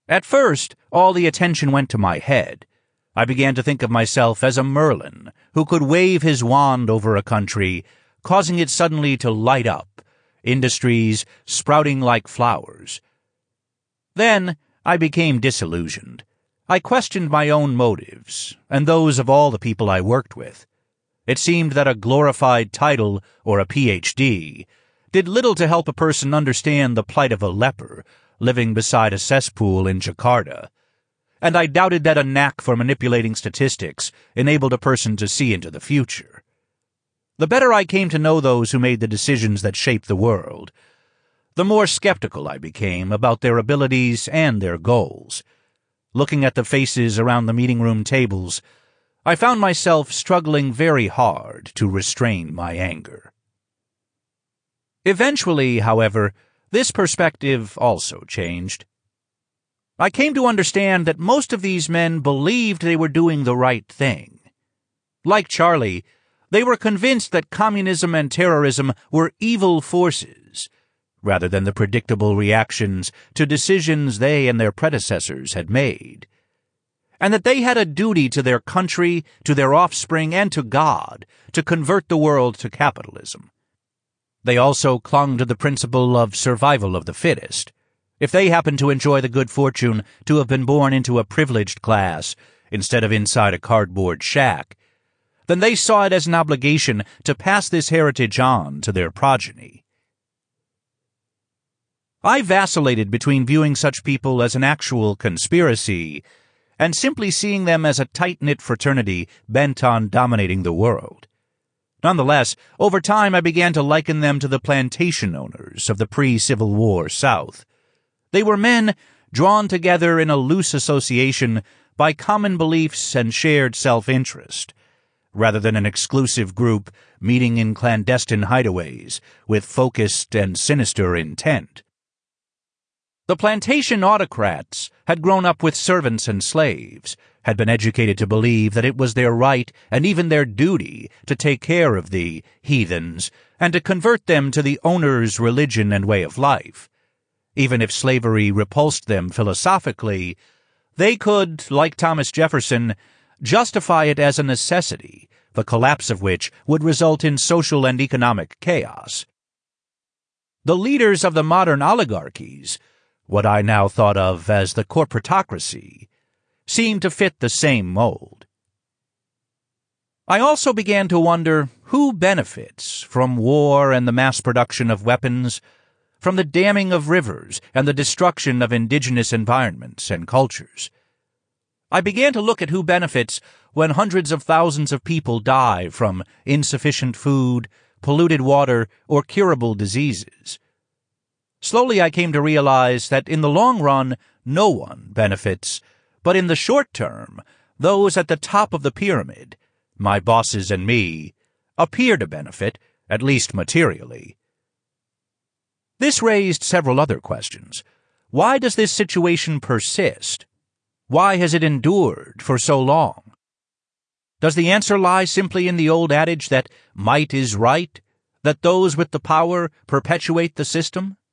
At first, all the attention went to my head. I began to think of myself as a Merlin who could wave his wand over a country, causing it suddenly to light up, industries sprouting like flowers. Then I became disillusioned. I questioned my own motives, and those of all the people I worked with. It seemed that a glorified title, or a PhD, did little to help a person understand the plight of a leper living beside a cesspool in Jakarta, and I doubted that a knack for manipulating statistics enabled a person to see into the future. The better I came to know those who made the decisions that shaped the world, the more skeptical I became about their abilities and their goals. Looking at the faces around the meeting room tables, I found myself struggling very hard to restrain my anger. Eventually, however, this perspective also changed. I came to understand that most of these men believed they were doing the right thing. Like Charlie, they were convinced that communism and terrorism were evil forces, rather than the predictable reactions to decisions they and their predecessors had made, and that they had a duty to their country, to their offspring, and to God to convert the world to capitalism. They also clung to the principle of survival of the fittest. If they happened to enjoy the good fortune to have been born into a privileged class instead of inside a cardboard shack, then they saw it as an obligation to pass this heritage on to their progeny. I vacillated between viewing such people as an actual conspiracy and simply seeing them as a tight-knit fraternity bent on dominating the world. Nonetheless, over time I began to liken them to the plantation owners of the pre-Civil War South. They were men drawn together in a loose association by common beliefs and shared self-interest, rather than an exclusive group meeting in clandestine hideaways with focused and sinister intent. The plantation autocrats had grown up with servants and slaves, had been educated to believe that it was their right and even their duty to take care of the heathens and to convert them to the owner's religion and way of life. Even if slavery repulsed them philosophically, they could, like Thomas Jefferson, justify it as a necessity, the collapse of which would result in social and economic chaos. The leaders of the modern oligarchies, what I now thought of as the corporatocracy, seemed to fit the same mold. I also began to wonder who benefits from war and the mass production of weapons, from the damming of rivers and the destruction of indigenous environments and cultures. I began to look at who benefits when hundreds of thousands of people die from insufficient food, polluted water, or curable diseases. Slowly I came to realize that in the long run, no one benefits, but in the short term, those at the top of the pyramid, my bosses and me, appear to benefit, at least materially. This raised several other questions. Why does this situation persist? Why has it endured for so long? Does the answer lie simply in the old adage that might is right, that those with the power perpetuate the system?